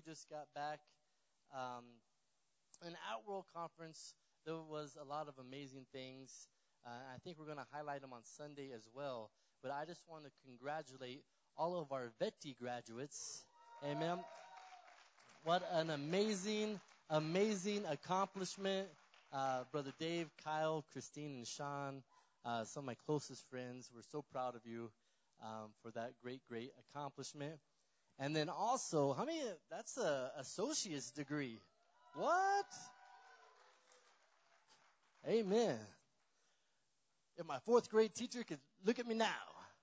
just got back. Um, in Outworld Conference, there was a lot of amazing things. I think we're going to highlight them on Sunday as well. But I just want to congratulate all of our VETI graduates. Amen. What an amazing, amazing accomplishment. Brother Dave, Kyle, Christine, and Sean, some of my closest friends, we're so proud of you for that great, great accomplishment. And then also, how many, that's a associate's degree. What? Amen. If my fourth grade teacher could look at me now.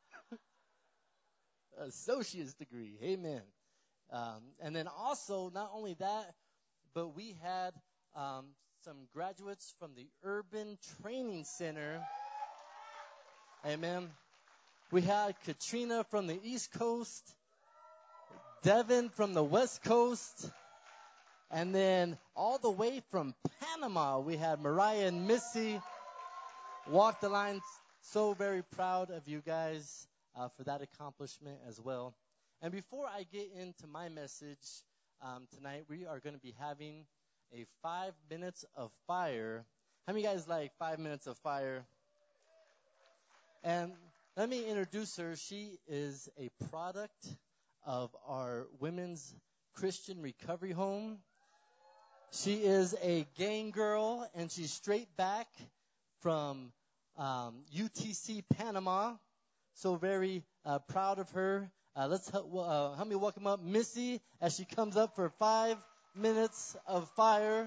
Associate's degree. Amen. And then also, not only that, but we had some graduates from the Urban Training Center. Amen. We had Katrina from the East Coast, Devin from the West Coast, and then all the way from Panama, we had Mariah and Missy walk the line. So very proud of you guys for that accomplishment as well. And before I get into my message tonight, we are going to be having a 5 minutes of fire. How many guys like 5 minutes of fire? And let me introduce her. She is a product of our Women's Christian Recovery Home. She is a gang girl, and she's straight back from UTC Panama. So very proud of her. Let's help me welcome up Missy as she comes up for 5 minutes of fire.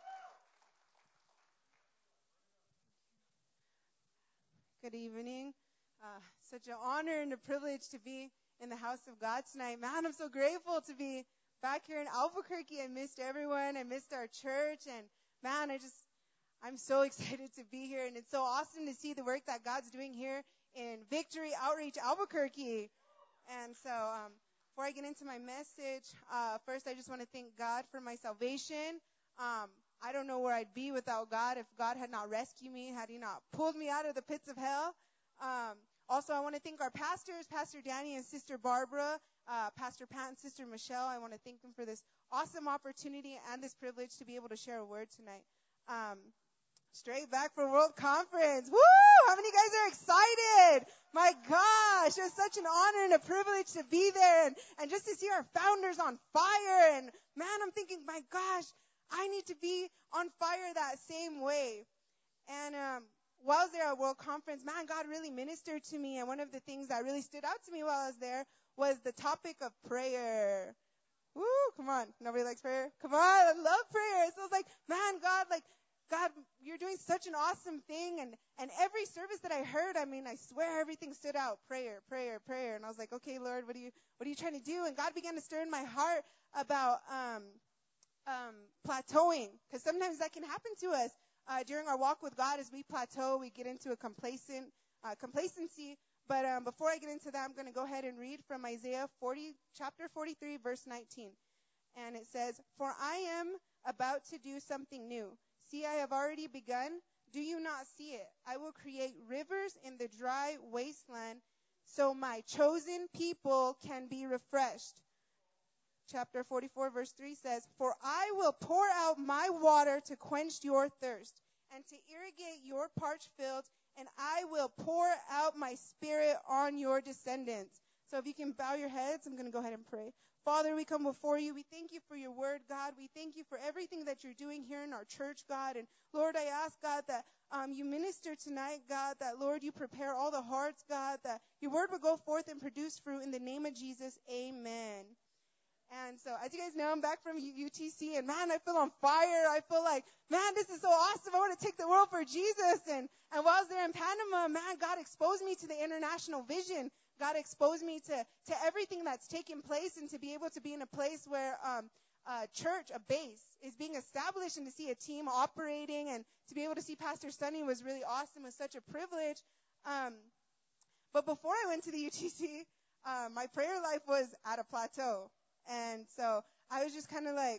Good evening. Such an honor and a privilege to be in the house of God tonight. Man, I'm so grateful to be back here in Albuquerque. I missed everyone. I missed our church. And man, I'm so excited to be here. And it's so awesome to see the work that God's doing here in Victory Outreach Albuquerque. And so before I get into my message, first I just want to thank God for my salvation. I don't know where I'd be without God if God had not rescued me, had He not pulled me out of the pits of hell. Also, I want to thank our pastors, Pastor Danny and Sister Barbara, Pastor Pat and Sister Michelle. I want to thank them for this awesome opportunity and this privilege to be able to share a word tonight. Straight back from World Conference. Woo! How many guys are excited? My gosh, it's such an honor and a privilege to be there and just to see our founders on fire. And man, I'm thinking, my gosh, I need to be on fire that same way. And while I was there at World Conference, man, God really ministered to me. And one of the things that really stood out to me while I was there was the topic of prayer. Woo, come on. Nobody likes prayer? Come on, I love prayer. So I was like, man, God, you're doing such an awesome thing. And every service that I heard, I swear everything stood out. Prayer, prayer, prayer. And I was like, okay, Lord, what are you trying to do? And God began to stir in my heart about plateauing, because sometimes that can happen to us during our walk with God. As we plateau, we get into a complacency. But before I get into that, I'm going to go ahead and read from Isaiah chapter 43, verse 19. And it says, "For I am about to do something new. See, I have already begun. Do you not see it? I will create rivers in the dry wasteland, so my chosen people can be refreshed." Chapter 44, verse 3 says, "For I will pour out my water to quench your thirst and to irrigate your parched fields, and I will pour out my spirit on your descendants." So if you can bow your heads, I'm going to go ahead and pray. Father, we come before you. We thank you for your word, God. We thank you for everything that you're doing here in our church, God. And Lord, I ask, God, that you minister tonight, God, that, Lord, you prepare all the hearts, God, that your word will go forth and produce fruit in the name of Jesus. Amen. And so, as you guys know, I'm back from UTC, and man, I feel on fire. I feel like, man, this is so awesome. I want to take the world for Jesus. And while I was there in Panama, man, God exposed me to the international vision. God exposed me to everything that's taking place, and to be able to be in a place where a church, a base, is being established, and to see a team operating, and to be able to see Pastor Sonny was really awesome. It was such a privilege. But before I went to the UTC, my prayer life was at a plateau. And so I was just kind of like,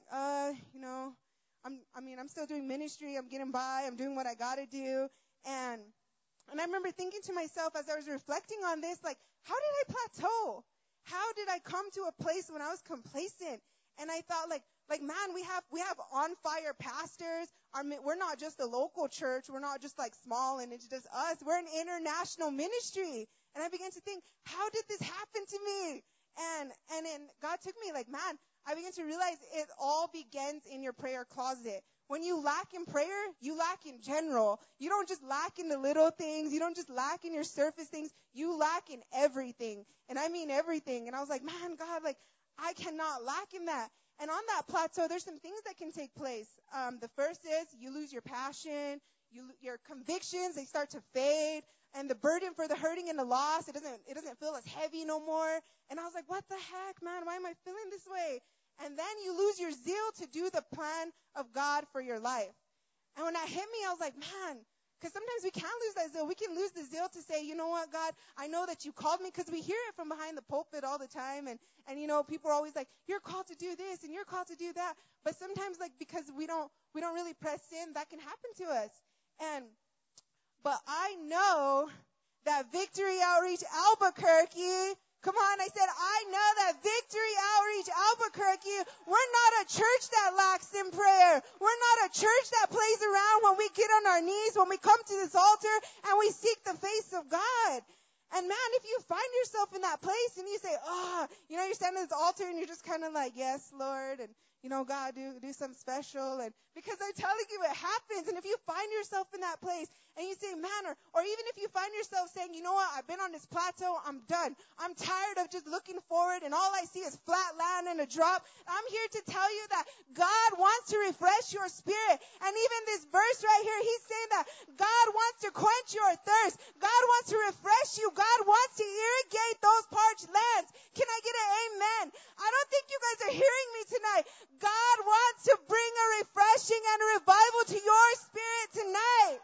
I'm still doing ministry. I'm getting by. I'm doing what I got to do. And I remember thinking to myself as I was reflecting on this, like, how did I plateau? How did I come to a place when I was complacent? And I thought, man, we have on fire pastors. We're not just a local church. We're not just like small and it's just us. We're an international ministry. And I began to think, how did this happen to me? And then God took me like, man, I began to realize it all begins in your prayer closet. When you lack in prayer, you lack in general. You don't just lack in the little things. You don't just lack in your surface things. You lack in everything. And I mean everything. And I was like, man, God, like, I cannot lack in that. And on that plateau, there's some things that can take place. The first is you lose your passion, your convictions, they start to fade, and the burden for the hurting and the loss, it doesn't feel as heavy no more. And I was like, what the heck, man? Why am I feeling this way? And then you lose your zeal to do the plan of God for your life. And when that hit me, I was like, man, because sometimes we can lose that zeal. We can lose the zeal to say, you know what, God, I know that you called me, because we hear it from behind the pulpit all the time. And you know, people are always like, you're called to do this and you're called to do that. But sometimes, like, because we don't really press in, that can happen to us. But I know that Victory Outreach Albuquerque, come on, I said, I know that Victory Outreach Albuquerque, we're not a church that lacks in prayer. We're not a church that plays around when we get on our knees, when we come to this altar and we seek the face of God. And man, if you find yourself in that place and you say, you're standing at this altar and you're just kind of like, yes, Lord, and you know, God, do something special. And because I'm telling you, it happens. And if you find yourself in that place and you say, man, or even if you find yourself saying, you know what, I've been on this plateau, I'm done. I'm tired of just looking forward and all I see is flat land and a drop. I'm here to tell you that God wants to refresh your spirit. And even this verse right here, he's saying that God wants to quench your thirst. God wants to refresh you. God wants to irrigate those parched lands. Can I get an amen? I don't think you guys are hearing me tonight. God wants to bring a refreshing and a revival to your spirit tonight.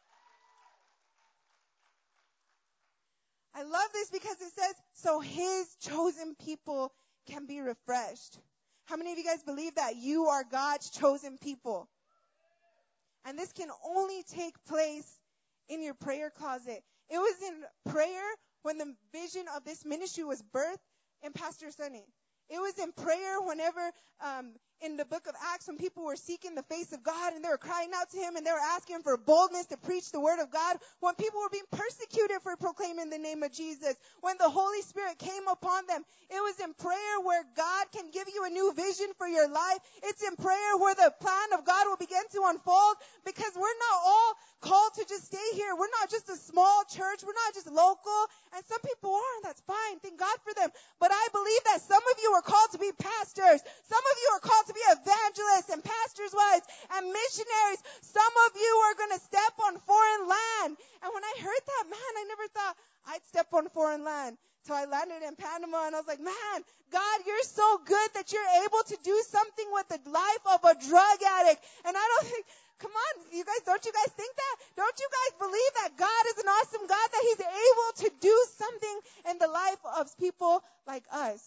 I love this because it says, so his chosen people can be refreshed. How many of you guys believe that you are God's chosen people? And this can only take place in your prayer closet. It was in prayer when the vision of this ministry was birthed in Pastor Sonny. It was in prayer whenever in the book of Acts when people were seeking the face of God and they were crying out to him and they were asking for boldness to preach the word of God. When people were being persecuted for proclaiming the name of Jesus. When the Holy Spirit came upon them. It was in prayer where God can give you a new vision for your life. It's in prayer where the plan of God will begin to unfold, because we're not all called to just stay here. We're not just a small church. We're not just local. And some people are, and that's fine. Thank God for them. But I believe that some of you are called to be pastors. Some of you are called to be evangelists and pastors' wives and missionaries. Some of you are going to step on foreign land. And when I heard that, man, I never thought I'd step on foreign land. So I landed in Panama and I was like, man, God, you're so good that you're able to do something with the life of a drug addict. And I don't think, come on, don't you guys think that? Don't you guys believe that God is an awesome God, that he's able to do something in the life of people like us?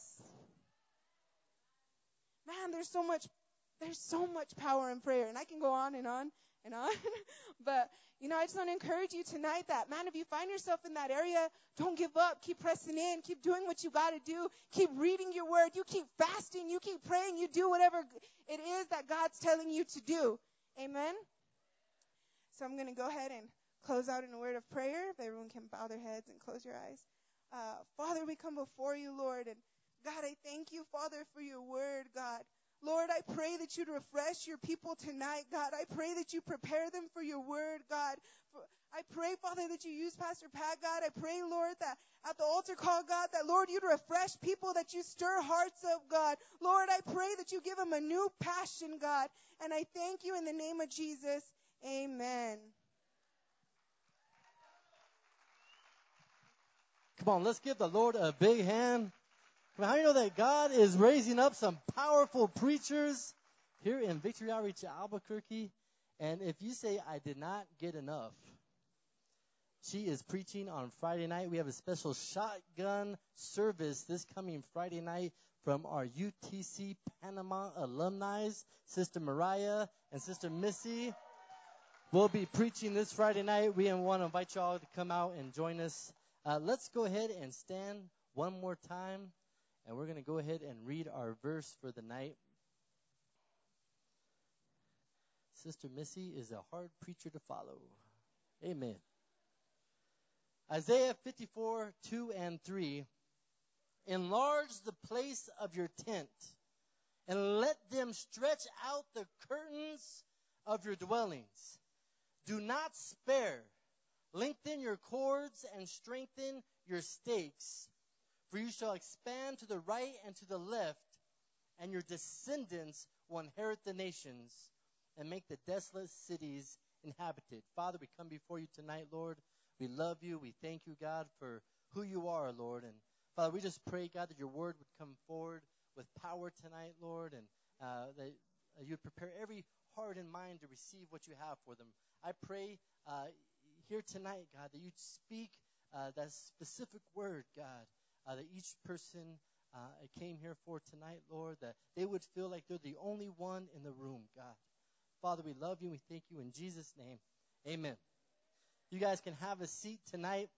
Man, there's so much power in prayer. And I can go on and on and on. But, I just want to encourage you tonight that, man, if you find yourself in that area, don't give up. Keep pressing in. Keep doing what you got to do. Keep reading your word. You keep fasting. You keep praying. You do whatever it is that God's telling you to do. Amen? So I'm going to go ahead and close out in a word of prayer. If everyone can bow their heads and close your eyes. Father, we come before you, Lord. And God, I thank you, Father, for your word, God. Lord, I pray that you'd refresh your people tonight, God. I pray that you prepare them for your word, God. I pray, Father, that you use Pastor Pat, God. I pray, Lord, that at the altar call, God, that, Lord, you'd refresh people, that you stir hearts up, God. Lord, I pray that you give them a new passion, God. And I thank you in the name of Jesus. Amen. Come on, let's give the Lord a big hand. How do you know that God is raising up some powerful preachers here in Victory Outreach Albuquerque? And if you say, I did not get enough, she is preaching on Friday night. We have a special shotgun service this coming Friday night from our UTC Panama alumni, Sister Mariah and Sister Missy. We'll be preaching this Friday night. We want to invite you all to come out and join us. Let's go ahead and stand one more time. And we're going to go ahead and read our verse for the night. Sister Missy is a hard preacher to follow. Amen. Isaiah 54, 2 and 3. Enlarge the place of your tent, and let them stretch out the curtains of your dwellings. Do not spare. Lengthen your cords and strengthen your stakes. For you shall expand to the right and to the left, and your descendants will inherit the nations and make the desolate cities inhabited. Father, we come before you tonight, Lord. We love you. We thank you, God, for who you are, Lord. And Father, we just pray, God, that your word would come forward with power tonight, Lord, and that you would prepare every heart and mind to receive what you have for them. I pray here tonight, God, that you'd speak that specific word, God, that each person came here for tonight, Lord, that they would feel like they're the only one in the room, God. Father, we love you. We thank you in Jesus' name. Amen. You guys can have a seat tonight.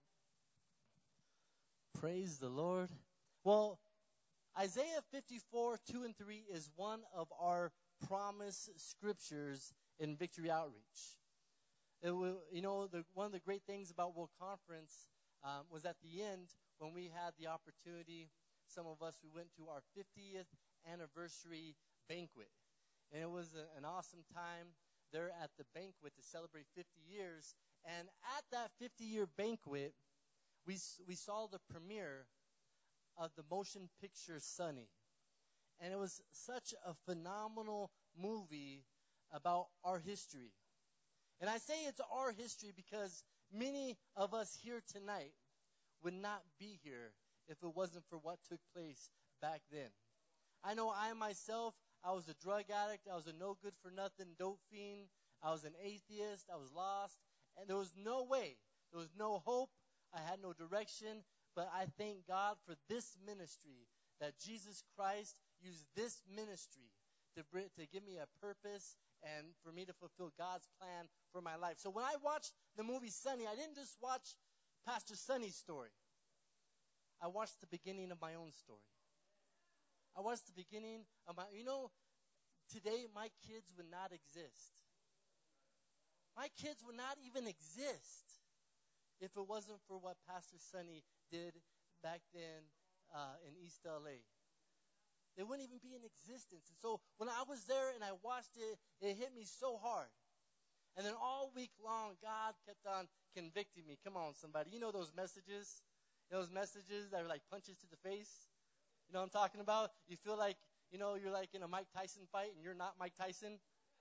Praise the Lord. Well, Isaiah 54, 2 and 3 is one of our promise scriptures in Victory Outreach. One of the great things about World Conference was at the end when we had the opportunity, some of us, we went to our 50th anniversary banquet. And it was an awesome time there at the banquet to celebrate 50 years. And at that 50-year banquet, we saw the premiere of the motion picture Sunny. And it was such a phenomenal movie about our history. And I say it's our history because many of us here tonight would not be here if it wasn't for what took place back then. I know I myself, I was a drug addict. I was a no-good-for-nothing dope fiend. I was an atheist. I was lost. And there was no way. There was no hope. I had no direction. But I thank God for this ministry, that Jesus Christ used this ministry to give me a purpose and for me to fulfill God's plan for my life. So when I watched the movie Sunny, I didn't just watch Pastor Sunny's story. I watched the beginning of my own story. I watched the beginning of today my kids would not exist. My kids would not even exist if it wasn't for what Pastor Sunny did back then in East LA. They wouldn't even be in existence. And so when I was there and I watched it, it hit me so hard. And then all week long, God kept on convicting me. Come on, somebody. You know those messages? Those messages that are like punches to the face? You know what I'm talking about? You feel like, you're like in a Mike Tyson fight and you're not Mike Tyson.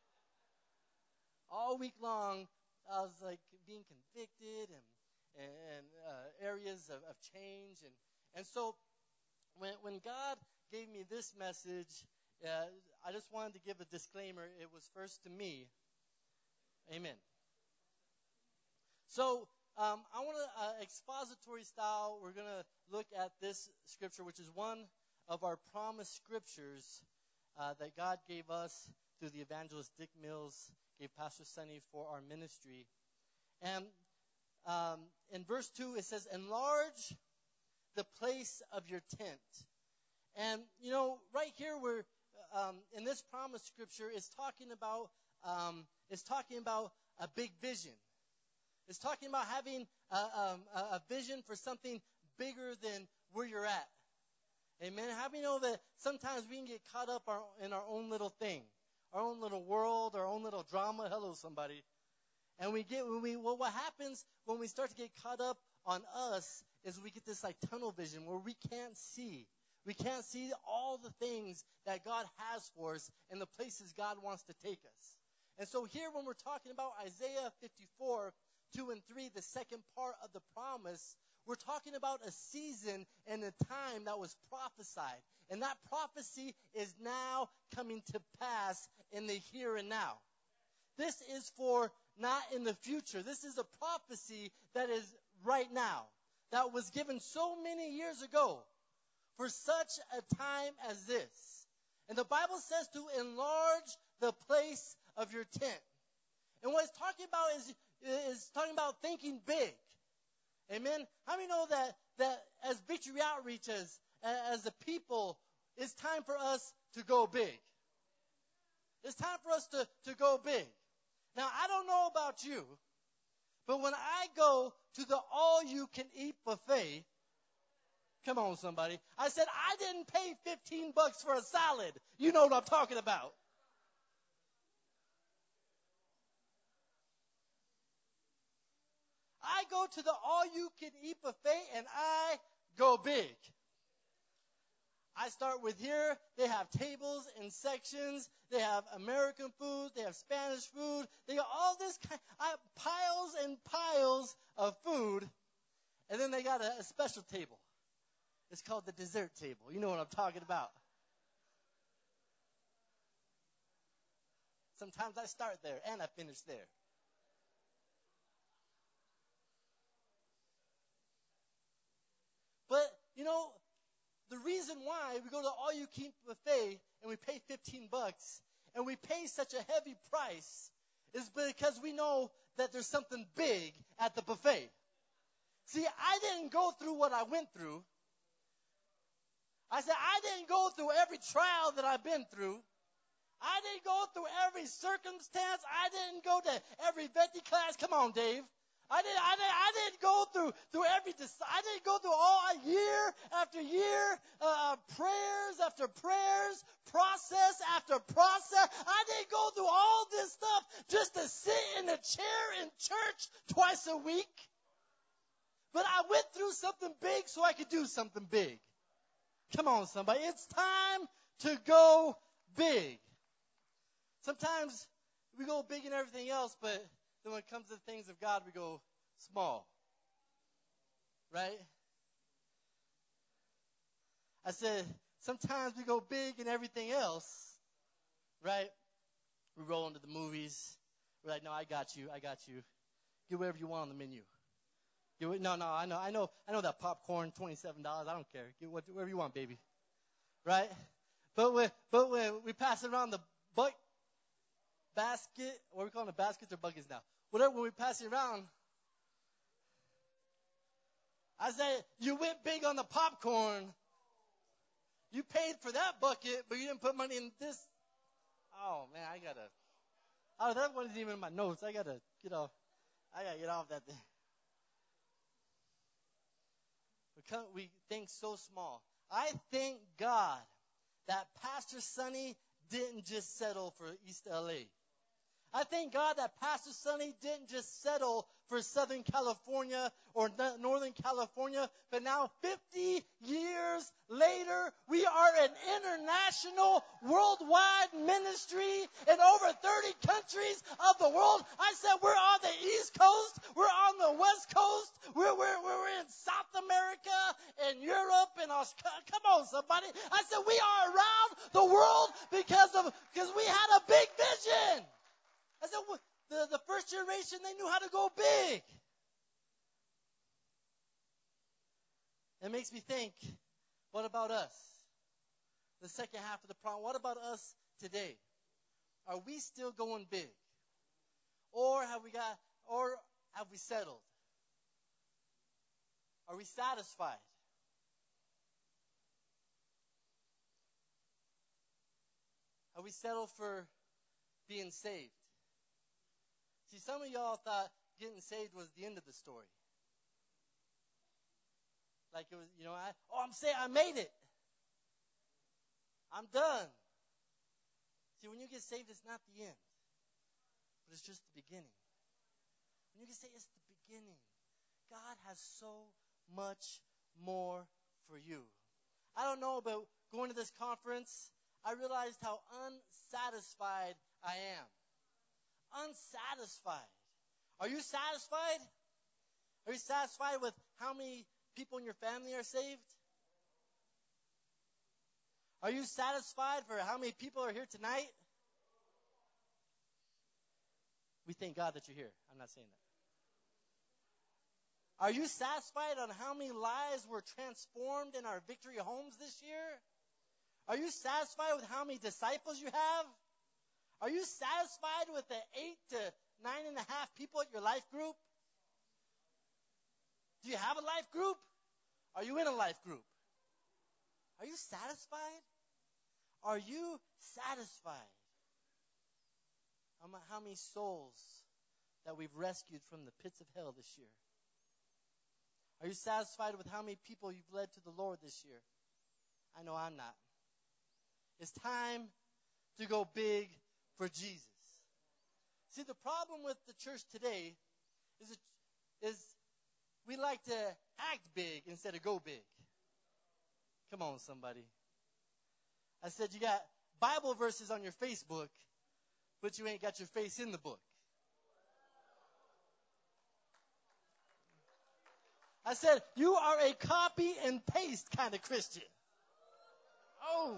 All week long, I was like being convicted and areas of change. And so when God gave me this message, I just wanted to give a disclaimer. It was first to me. Amen. So I want to, expository style, we're going to look at this scripture, which is one of our promised scriptures that God gave us through the evangelist Dick Mills, gave Pastor Sunny for our ministry. And in verse 2, it says, enlarge the place of your tent. And, right here we're, in this promised scripture, it's talking about a big vision. It's talking about having a vision for something bigger than where you're at. Amen. How many know that sometimes we can get caught up in our own little thing, our own little world, our own little drama? Hello, somebody. And what happens when we start to get caught up on us is we get this like tunnel vision where we can't see. We can't see all the things that God has for us and the places God wants to take us. And so here when we're talking about Isaiah 54, 2 and 3, the second part of the promise, we're talking about a season and a time that was prophesied. And that prophecy is now coming to pass in the here and now. This is for not in the future. This is a prophecy that is right now, that was given so many years ago for such a time as this. And the Bible says to enlarge the place of your tent. And what it's talking about is talking about thinking big. Amen. How many know that as Victory Outreach, as a people, it's time for us to go big. It's time for us to go big. Now, I don't know about you, but when I go to the all-you-can-eat buffet, come on, somebody. I said, I didn't pay $15 for a salad. You know what I'm talking about. I go to the all-you-can-eat buffet, and I go big. I start with here. They have tables and sections. They have American food. They have Spanish food. They got all this piles and piles of food. And then they got a special table. It's called the dessert table. You know what I'm talking about. Sometimes I start there and I finish there. But, the reason why we go to all-you-can-eat buffet and we pay $15 and we pay such a heavy price is because we know that there's something big at the buffet. See, I didn't go through what I went through. I said, I didn't go through every trial that I've been through. I didn't go through every circumstance. I didn't go to every Veti class. Come on, Dave. I didn't go through every. I didn't go through all year after year, prayers after prayers, process after process. I didn't go through all this stuff just to sit in a chair in church twice a week. But I went through something big so I could do something big. Come on, somebody. It's time to go big. Sometimes we go big in everything else, but then when it comes to the things of God, we go small. Right? I said, sometimes we go big in everything else. Right? We roll into the movies. We're like, no, I got you. Get whatever you want on the menu. No, I know that popcorn, $27. I don't care. Get whatever you want, baby. Right? But when we pass it around the basket, what are we calling the baskets or buckets now? Whatever, when we pass it around, I said, you went big on the popcorn. You paid for that bucket, but you didn't put money in this. Oh, man, that wasn't even in my notes. I gotta get off that thing. We think so small. I thank God that Pastor Sonny didn't just settle for East LA. I thank God that Pastor Sonny didn't just settle for Southern California or Northern California, but now 50 years later, we are an international, worldwide ministry in over 30 countries of the world. I said we're on the East Coast, we're on the West Coast, we're in South America and Europe and Australia. Come on, somebody. I said we are around the world because we had a big vision. I said, the first generation, they knew how to go big. It makes me think, what about us? The second half of the problem, what about us today? Are we still going big? Or have we settled? Are we satisfied? Have we settled for being saved? See, some of y'all thought getting saved was the end of the story. Like it was, I'm saying I made it. I'm done. See, when you get saved, it's not the end. But it's just the beginning. When you get saved, it's the beginning. God has so much more for you. I don't know about going to this conference. I realized how unsatisfied I am. Unsatisfied. Are you satisfied? Are you satisfied with how many people in your family are saved? Are you satisfied for how many people are here tonight? We thank God that you're here. I'm not saying that. Are you satisfied on how many lives were transformed in our Victory Homes this year? Are you satisfied with how many disciples you have? Are you satisfied with the 8 to 9.5 people at your life group? Do you have a life group? Are you in a life group? Are you satisfied? Are you satisfied? how many souls that we've rescued from the pits of hell this year? Are you satisfied with how many people you've led to the Lord this year? I know I'm not. It's time to go big for Jesus. See, the problem with the church today is we like to act big instead of go big. Come on, somebody. I said you got Bible verses on your Facebook, but you ain't got your face in the book. I said, you are a copy and paste kind of Christian. Oh.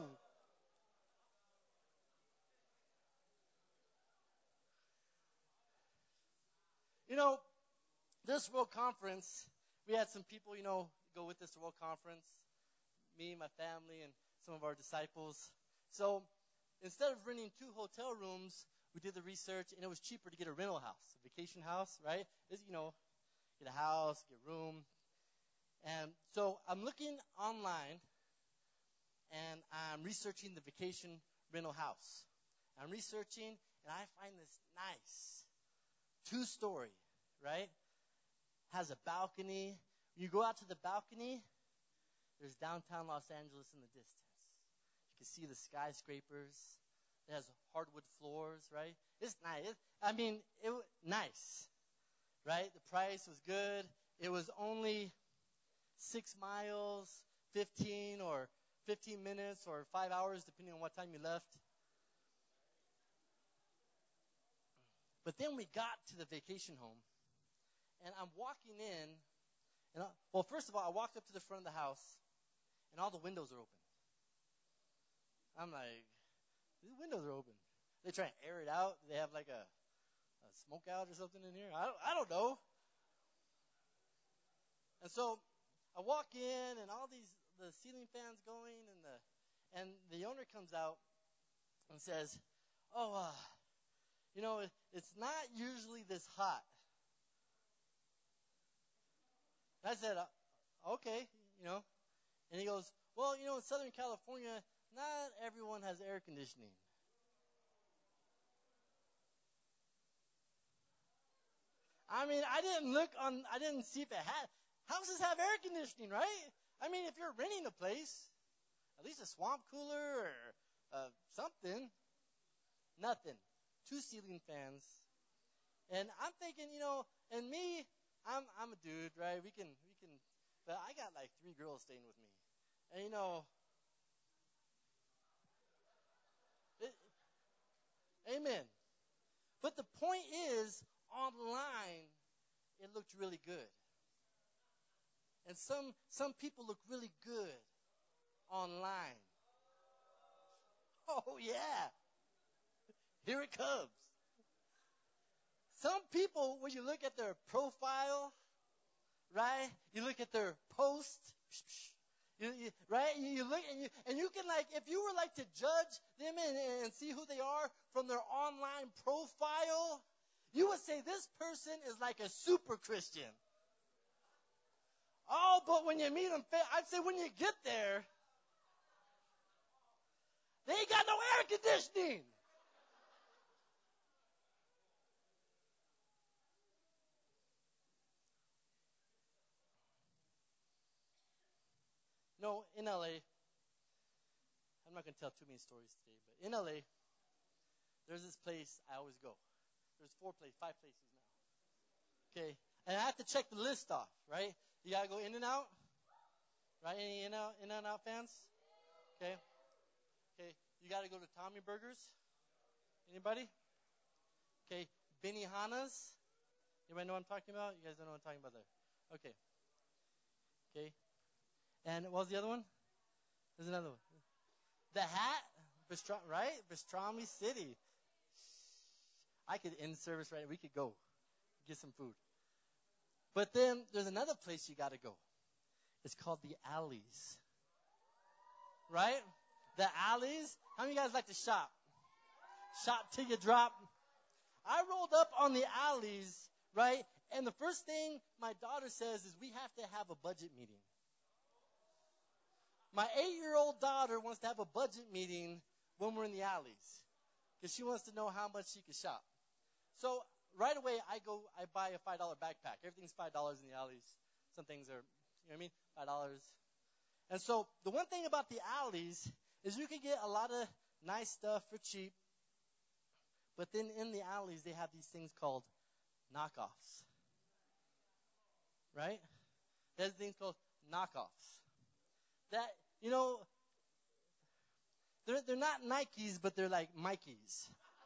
You know, this World Conference, we had some people, go with this World Conference. Me, my family, and some of our disciples. So instead of renting 2 hotel rooms, we did the research, and it was cheaper to get a rental house, a vacation house, right? It's, get a house, get a room. And so I'm looking online, and I'm researching the vacation rental house. I'm researching, and I find this nice 2-story, right? Has a balcony. You go out to the balcony, there's downtown Los Angeles in the distance. You can see the skyscrapers. It has hardwood floors, right? It's nice. Nice, right? The price was good. It was only 6 miles, 15 minutes, or 5 hours, depending on what time you left. But then we got to the vacation home, and I'm walking in, and first of all, I walked up to the front of the house, and all the windows are open. I'm like, these windows are open. They try and air it out. They have like a smoke out or something in here. I don't know. And so I walk in, and the ceiling fans going, and the owner comes out and says, "Oh, it's not usually this hot." And I said, "Okay, And he goes, "Well, in Southern California, not everyone has air conditioning." I didn't see if it had. Houses have air conditioning, right? If you're renting a place, at least a swamp cooler or something. Nothing. 2 ceiling fans. And I'm thinking, and me, I'm a dude, right? We can, but I got like 3 girls staying with me. And amen. But the point is, online, it looked really good. And some people look really good online. Oh, yeah. Here it comes. Some people, when you look at their profile, right? You look at their post, right? You look and you can if you were to judge them and see who they are from their online profile, you would say this person is like a super Christian. Oh, but when you meet them, I'd say when you get there, they ain't got no air conditioning. No, in LA, I'm not going to tell too many stories today, but in LA, there's this place I always go. There's 5 places now. Okay, and I have to check the list off, right? You got to go In-N-Out, right? Any In-N-Out fans? Okay. You got to go to Tommy Burgers. Anybody? Okay, Benihana's. Anybody know what I'm talking about? You guys don't know what I'm talking about there. Okay. And what was the other one? There's another one. The Hat, right? Pastrami City. I could end service right now. We could go get some food. But then there's another place you got to go. It's called the Alleys. Right? The Alleys. How many of you guys like to shop? Shop till you drop. I rolled up on the Alleys, right? And the first thing my daughter says is we have to have a budget meeting. My 8-year-old daughter wants to have a budget meeting when we're in the Alleys. because she wants to know how much she can shop. So right away, I buy a $5 backpack. Everything's $5 in the alleys. Some things are, you know what I mean, $5. And so the one thing about the alleys is you can get a lot of nice stuff for cheap. But then in the alleys, they have these things called knockoffs. Right? There's things called knockoffs. That, they're not Nikes, but they're like Mikeys.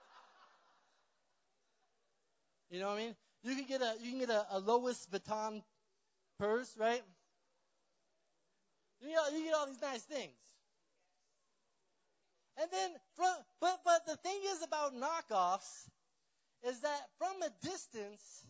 You know what I mean? You can get a Louis Vuitton purse, right? You get all these nice things. And then but the thing is about knockoffs is that from a distance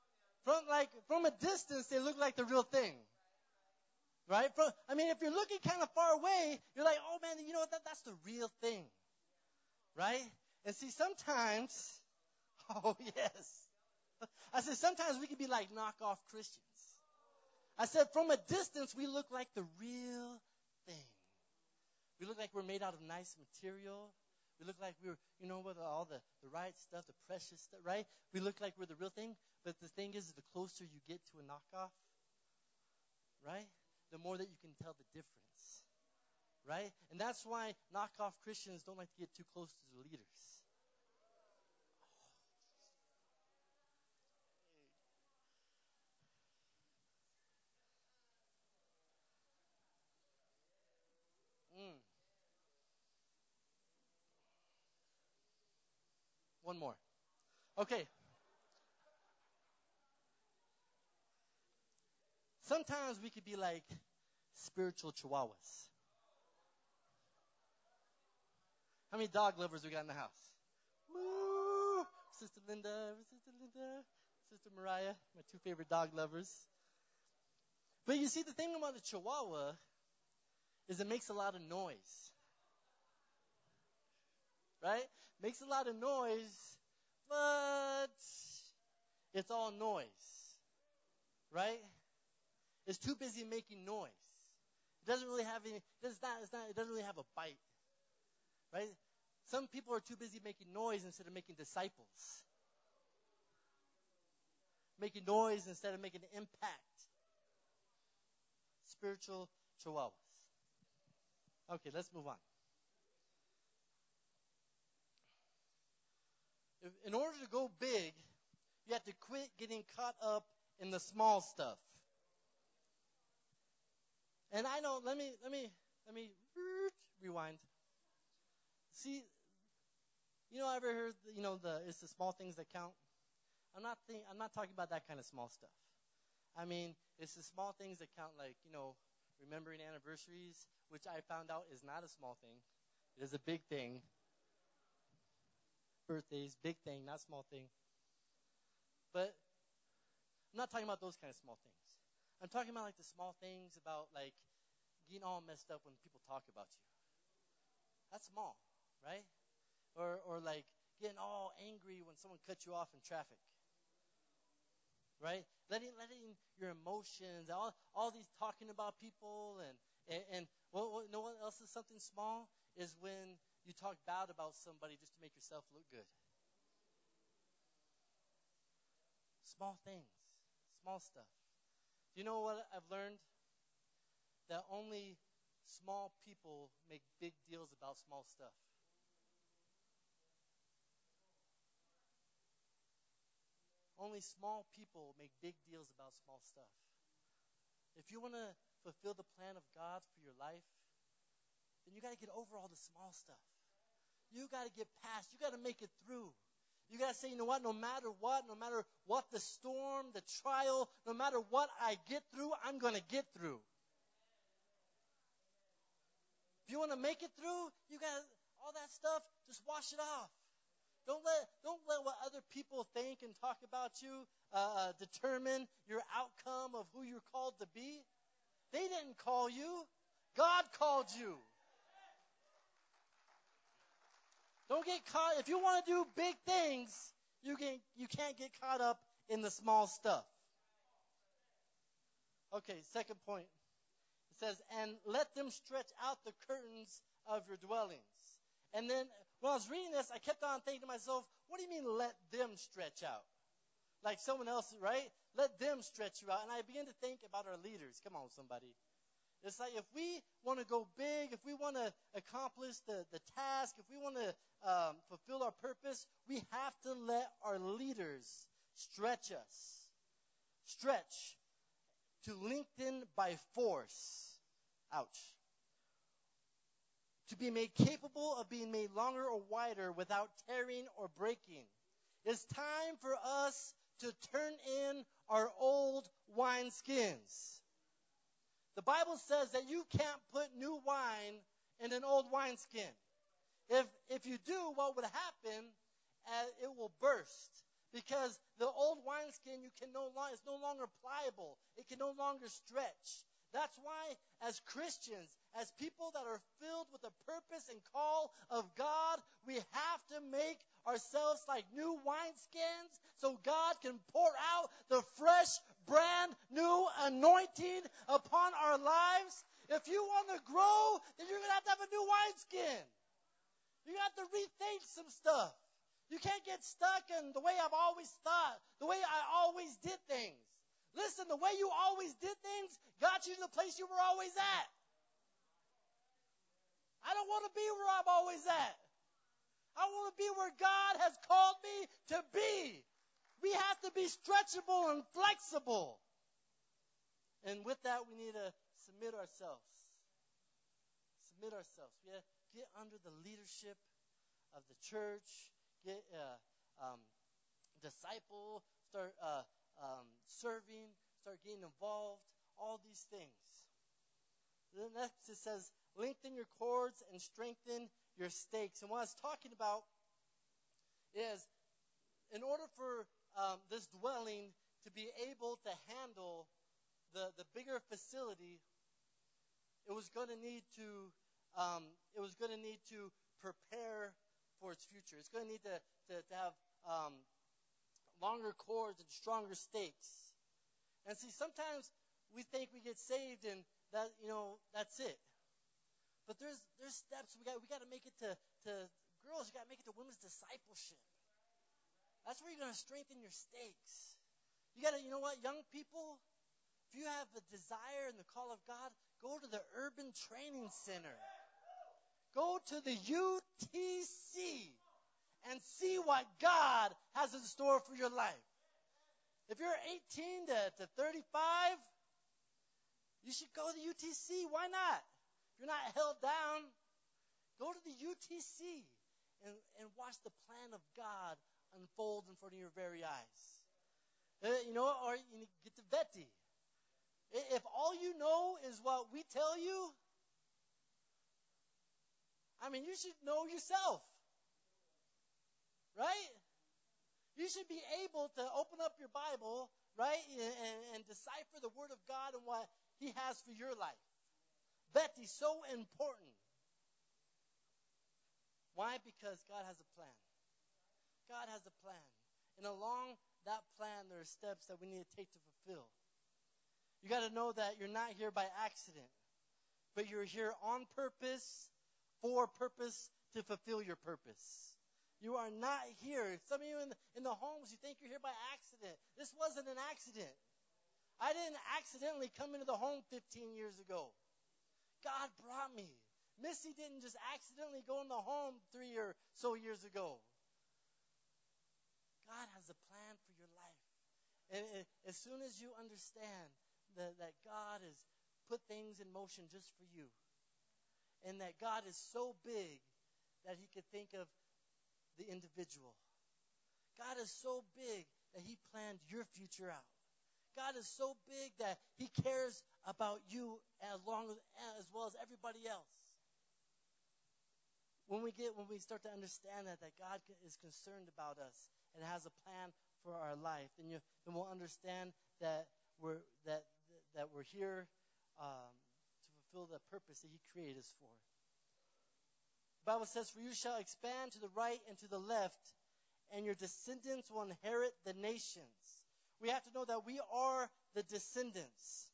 they look like the real thing. Right? If you're looking kind of far away, you're like, "Oh man, you know what? That's the real thing." Right? And see, sometimes oh yes. I said sometimes we can be like knockoff Christians. I said from a distance we look like the real thing. We look like we're made out of nice material. We look like we're, with all the right stuff, the precious stuff, right? We look like we're the real thing. But the thing is, the closer you get to a knockoff, right, the more that you can tell the difference, right? And that's why knockoff Christians don't like to get too close to the leaders. One more. Okay. Sometimes we could be like spiritual chihuahuas. How many dog lovers we got in the house? Woo! Sister Linda, Sister Mariah, my two favorite dog lovers. But you see, the thing about a chihuahua is it makes a lot of noise. Right? Makes a lot of noise, but it's all noise. Right? It's too busy making noise. It doesn't really have any, it doesn't really have a bite. Right? Some people are too busy making noise instead of making disciples. Making noise instead of making an impact. Spiritual chihuahuas. Okay, let's move on. In order to go big, you have to quit getting caught up in the small stuff. And I know, let me rewind. See, ever heard, it's the small things that count? I'm not talking about that kind of small stuff. It's the small things that count, like, remembering anniversaries, which I found out is not a small thing. It is a big thing. Birthdays, big thing, not small thing. But I'm not talking about those kind of small things. I'm talking about like the small things about like getting all messed up when people talk about you. That's small, right? Or like getting all angry when someone cuts you off in traffic. Right? Letting your emotions, all these talking about people and what else is something small is when you talk bad about somebody just to make yourself look good. Small things, small stuff. You know what I've learned? That only small people make big deals about small stuff. Only small people make big deals about small stuff. If you want to fulfill the plan of God for your life, then you got to get over all the small stuff. You got to get past. You got to make it through. You got to say, you know what, no matter what the storm, the trial, no matter what I get through, I'm going to get through. If you want to make it through, you got all that stuff, just wash it off. Don't let what other people think and talk about you determine your outcome of who you're called to be. They didn't call you. God called you. Don't get caught. If you want to do big things, you can't get caught up in the small stuff. Okay, second point. It says, and let them stretch out the curtains of your dwellings. And then when I was reading this, I kept on thinking to myself, what do you mean let them stretch out? Like someone else, right? Let them stretch you out. And I began to think about our leaders. Come on, somebody. It's like if we want to go big, if we want to accomplish the task, if we want to fulfill our purpose, we have to let our leaders stretch us. Stretch to lengthen by force. Ouch. To be made capable of being made longer or wider without tearing or breaking. It's time for us to turn in our old wineskins. The Bible says that you can't put new wine in an old wineskin. If you do, what would happen? It will burst. Because the old wineskin is no longer pliable. It can no longer stretch. That's why, as Christians, as people that are filled with the purpose and call of God, we have to make ourselves like new wineskins so God can pour out the fresh, brand new anointing upon our lives. If you want to grow, then you're going to have a new wineskin. You have to rethink some stuff. You can't get stuck in the way I've always thought, the way I always did things. Listen, the way you always did things got you to the place you were always at. I don't want to be where I'm always at. I want to be where God has called me to be. We have to be stretchable and flexible. And with that, we need to submit ourselves. Submit ourselves. We have to get under the leadership of the church. Get disciple. Start serving. Start getting involved. All these things. Then next it says, lengthen your cords and strengthen your stakes. And what I was talking about is, in order for this dwelling to be able to handle the bigger facility, it was going to need to prepare for its future. It's going to need to have longer cords and stronger stakes. And see, sometimes we think we get saved and that that's it. But there's steps we got to make it to girls. You got to make it to women's discipleship. That's where you're going to strengthen your stakes. You got to, young people, if you have the desire and the call of God, go to the Urban Training Center. Go to the UTC and see what God has in store for your life. If you're 18 to 35, you should go to the UTC. Why not? If you're not held down, go to the UTC and watch the plan of God unfold in front of your very eyes. Or you get to Betty. If all you know is what we tell you, you should know yourself. Right? You should be able to open up your Bible, right, and decipher the Word of God and what He has for your life. Betty, so important. Why? Because God has a plan. God has a plan. And along that plan, there are steps that we need to take to fulfill. You got to know that you're not here by accident, but you're here on purpose, for purpose, to fulfill your purpose. You are not here. Some of you in the homes, you think you're here by accident. This wasn't an accident. I didn't accidentally come into the home 15 years ago. God brought me. Missy didn't just accidentally go in the home 3 or so years ago. God has a plan for your life. And as soon as you understand that God has put things in motion just for you, and that God is so big that He could think of the individual. God is so big that He planned your future out. God is so big that He cares about you as well as everybody else. When we start to understand that God is concerned about us and has a plan for our life, then we'll understand that we're here to fulfill the purpose that He created us for. The Bible says, "For you shall expand to the right and to the left, and your descendants will inherit the nations." We have to know that we are the descendants.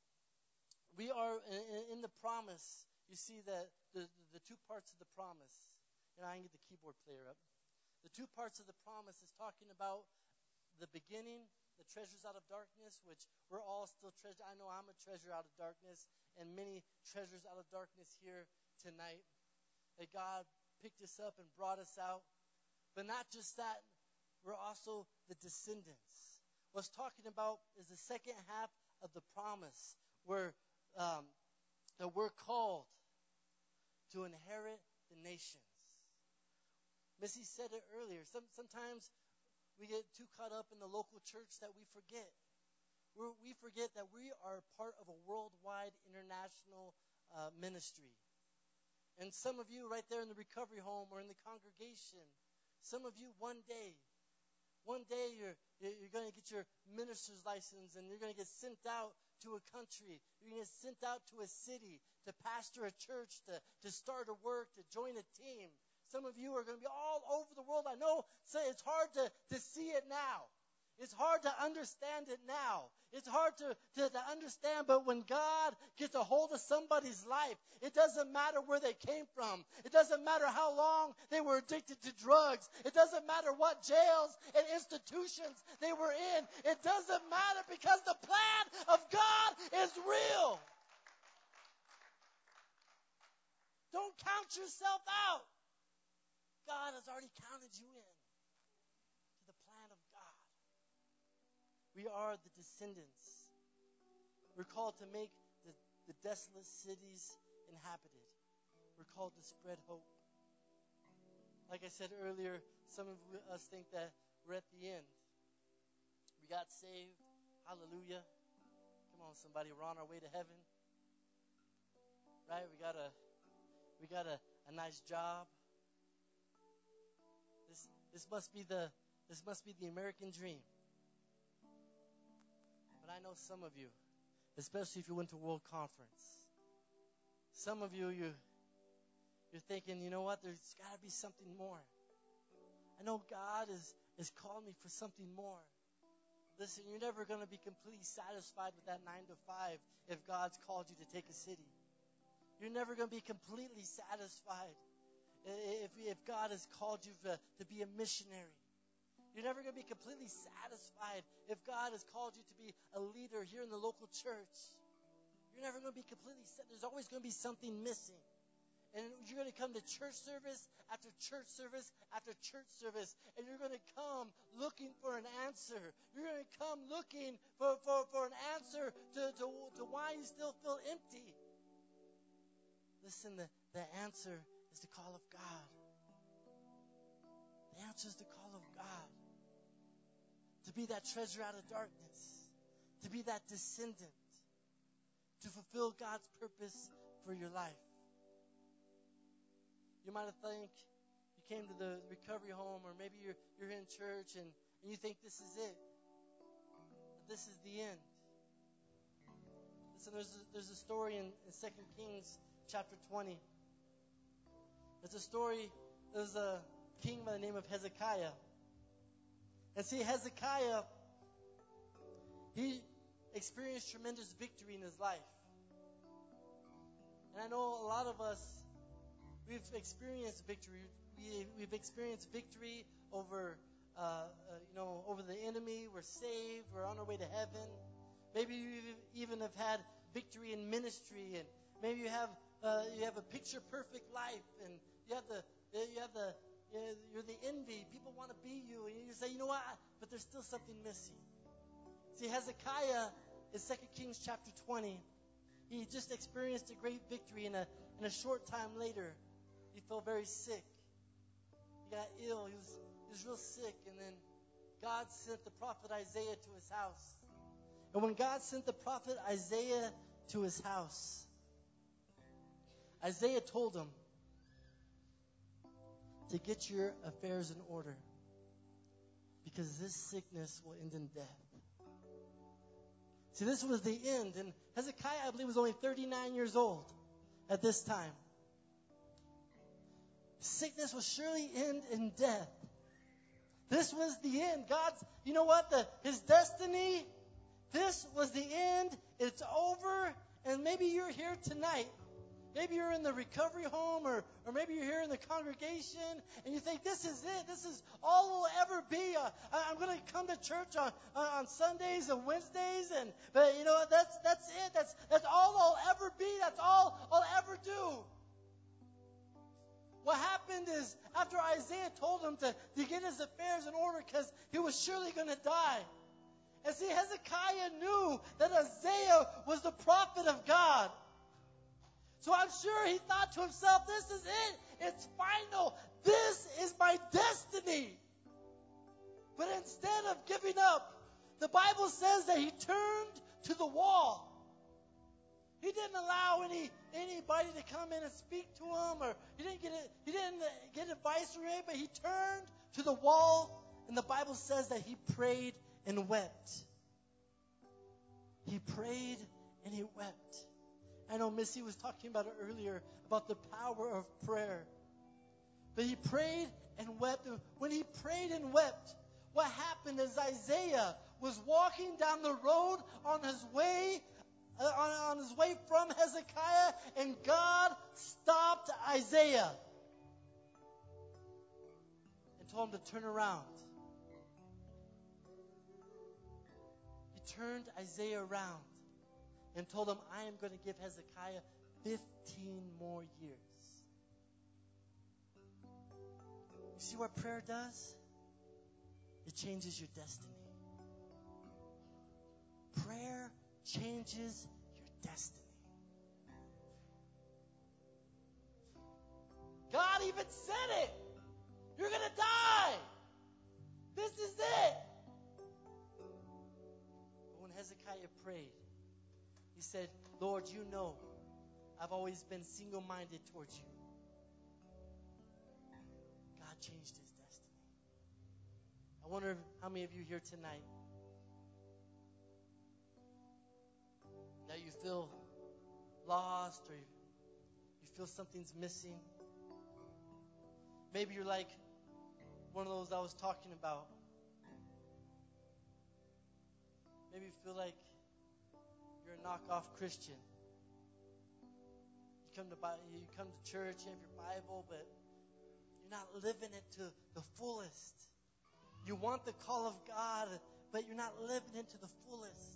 We are in the promise. You see that the two parts of the promise. And I can get the keyboard player up. The two parts of the promise is talking about the beginning, the treasures out of darkness, which we're all still treasure. I know I'm a treasure out of darkness, and many treasures out of darkness here tonight. That God picked us up and brought us out. But not just that, we're also the descendants. What's talking about is the second half of the promise, where that we're called to inherit the nations. Missy said it earlier. Sometimes we get too caught up in the local church that we forget. We forget that we are part of a worldwide international ministry. And some of you right there in the recovery home or in the congregation, some of you one day you're going to get your minister's license and you're going to get sent out to a country. You're going to get sent out to a city to pastor a church, to start a work, to join a team. Some of you are going to be all over the world. I know it's hard to see it now. It's hard to understand it now. It's hard to understand, but when God gets a hold of somebody's life, it doesn't matter where they came from. It doesn't matter how long they were addicted to drugs. It doesn't matter what jails and institutions they were in. It doesn't matter because the plan of God is real. Don't count yourself out. God has already counted you in to the plan of God. We are the descendants. We're called to make the desolate cities inhabited. We're called to spread hope. Like I said earlier, some of us think that we're at the end. We got saved. Hallelujah. Come on, somebody. We're on our way to heaven. Right? We got a nice job. This must be the American dream. But I know some of you, especially if you went to World Conference, some of you're thinking, you know what, there's got to be something more. I know God is calling me for something more. Listen, you're never going to be completely satisfied with that 9 to 5 if God's called you to take a city. You're never going to be completely satisfied if God has called you to be a missionary. You're never going to be completely satisfied if God has called you to be a leader here in the local church. You're never going to be completely satisfied. There's always going to be something missing. And you're going to come to church service after church service after church service, and you're going to come looking for an answer. You're going to come looking for an answer to why you still feel empty. Listen, the answer is the call of God. The answer is the call of God. To be that treasure out of darkness. To be that descendant. To fulfill God's purpose for your life. You might have think you came to the recovery home, or maybe you're in church and you think this is it. But this is the end. Listen, there's a story in 2 Kings chapter 20. There's a story, there's a king by the name of Hezekiah. And see, Hezekiah, he experienced tremendous victory in his life. And I know a lot of us, we've experienced victory. We've experienced victory over, over the enemy. We're saved. We're on our way to heaven. Maybe you even have had victory in ministry, and maybe you have a picture perfect life, and you're the envy. People want to be you, and you say, you know what? But there's still something missing. See, Hezekiah in 2 Kings chapter 20, he just experienced a great victory, and a short time later, he felt very sick. He got ill. He was real sick, and then God sent the prophet Isaiah to his house. And when God sent the prophet Isaiah to his house, Isaiah told him to get your affairs in order, because this sickness will end in death. See, this was the end. And Hezekiah, I believe, was only 39 years old at this time. Sickness will surely end in death. This was the end. God's, you know what? His destiny, this was the end. It's over. And maybe you're here tonight. Maybe you're in the recovery home, or maybe you're here in the congregation, and you think, this is it. This is all it'll ever be. I'm going to come to church on Sundays and Wednesdays, but you know what? That's it. That's all I'll ever be. That's all I'll ever do. What happened is, after Isaiah told him to get his affairs in order because he was surely going to die. And see, Hezekiah knew that Isaiah was the prophet of God. So I'm sure he thought to himself, this is it. It's final. This is my destiny. But instead of giving up, the Bible says that he turned to the wall. He didn't allow anybody to come in and speak to him, or he didn't get advice from him, but he turned to the wall, and the Bible says that he prayed and wept. He prayed and he wept. I know Missy was talking about it earlier, about the power of prayer. But he prayed and wept. And when he prayed and wept, what happened is Isaiah was walking down the road on his way from Hezekiah, and God stopped Isaiah and told him to turn around. He turned Isaiah around and told him, I am going to give Hezekiah 15 more years. You see what prayer does? It changes your destiny. Prayer changes your destiny. God even said it. You're going to die. This is it. But when Hezekiah prayed, he said, Lord, you know I've always been single-minded towards you. God changed his destiny. I wonder how many of you here tonight that you feel lost, or you feel something's missing. Maybe you're like one of those I was talking about. Maybe you feel like you're a knockoff Christian. You come to church, you have your Bible, but you're not living it to the fullest. You want the call of God, but you're not living it to the fullest.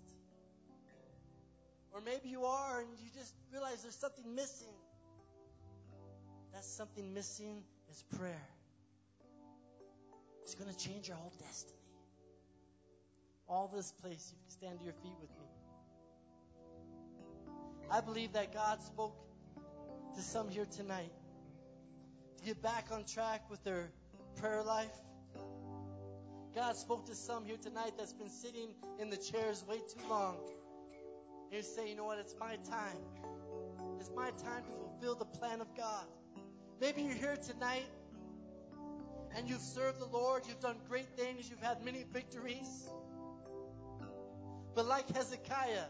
Or maybe you are, and you just realize there's something missing. That something missing is prayer. It's going to change your whole destiny. All this place, you can stand to your feet with me. I believe that God spoke to some here tonight to get back on track with their prayer life. God spoke to some here tonight that's been sitting in the chairs way too long. And you say, you know what, it's my time. It's my time to fulfill the plan of God. Maybe you're here tonight and you've served the Lord. You've done great things. You've had many victories. But like Hezekiah,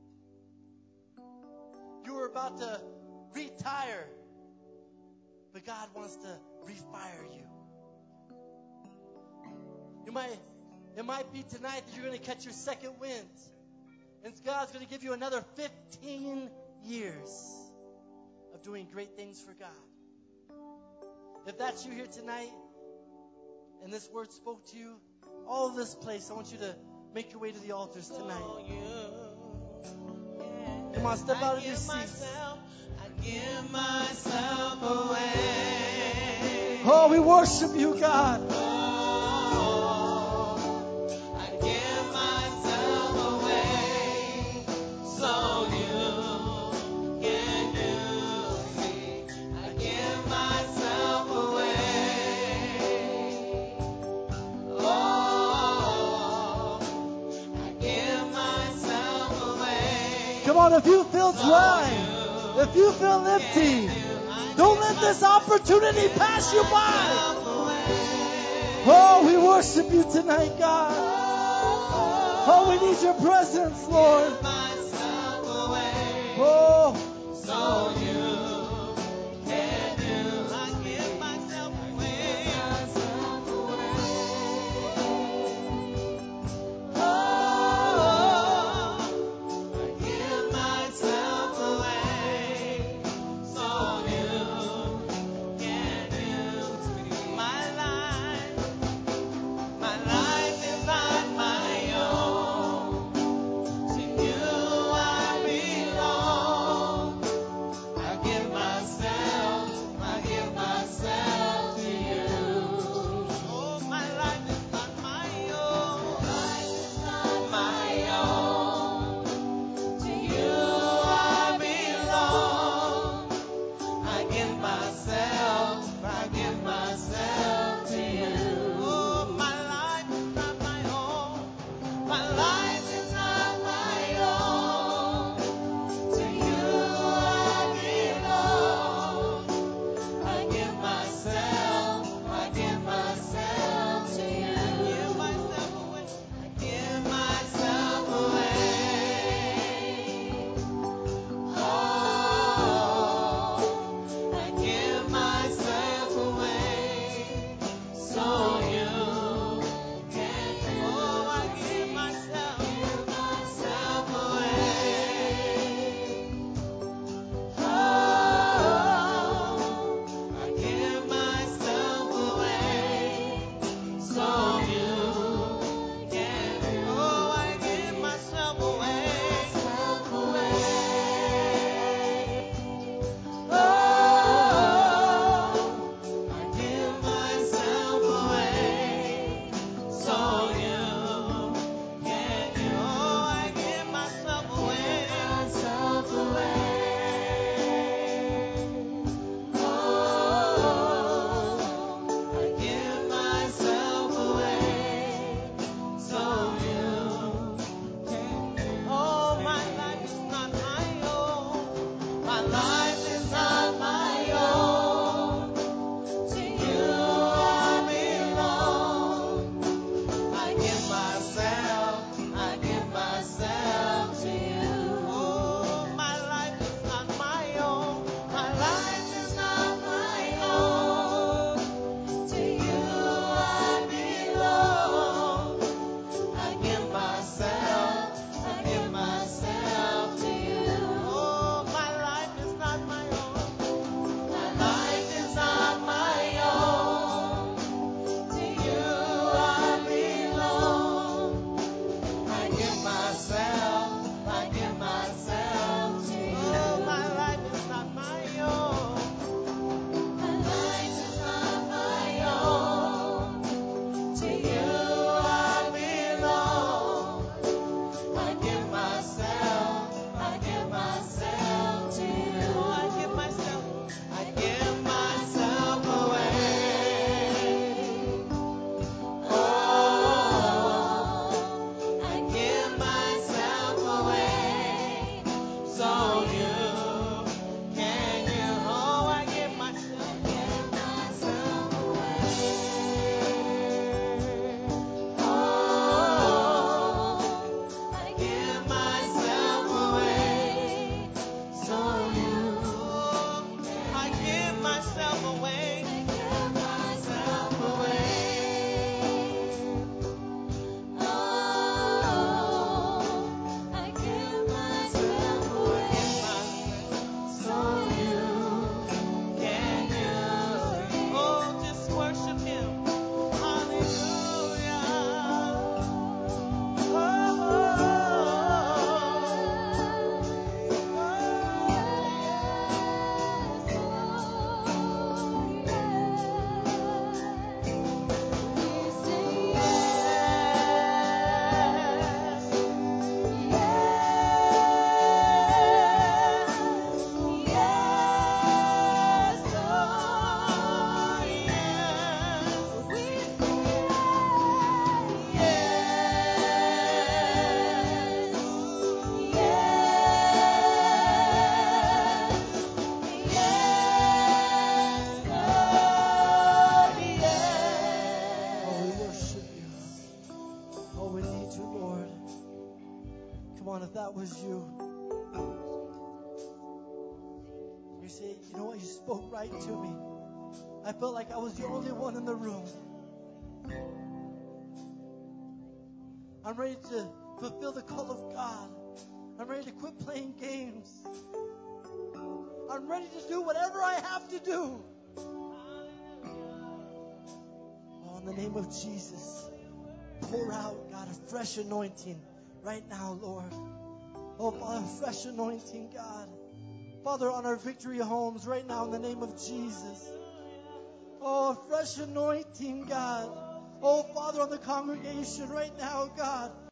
you were about to retire, but God wants to refire you. It might be tonight that you're going to catch your second wind, and God's going to give you another 15 years of doing great things for God. If that's you here tonight, and this word spoke to you, all of this place, I want you to make your way to the altars tonight. Come on, step out of your seats. I give myself away. Oh, we worship you, God. I give myself away so you can use me. I give myself away. Oh, I give myself away. Come on, if you feel dry, if you feel empty, don't let this opportunity pass you by. Oh, we worship you tonight, God. Oh, we need your presence, Lord. Oh, So you can do. I give myself away. Oh, I give myself away. on if that was you. You say, you know what? You spoke right to me. I felt like I was the only one in the room. I'm ready to fulfill the call of God. I'm ready to quit playing games. I'm ready to do whatever I have to do. Oh, in the name of Jesus, pour out, God, a fresh anointing right now, Lord. Oh, Father, fresh anointing, God. Father, on our Victory homes right now in the name of Jesus. Oh, fresh anointing, God. Oh, Father, on the congregation right now, God.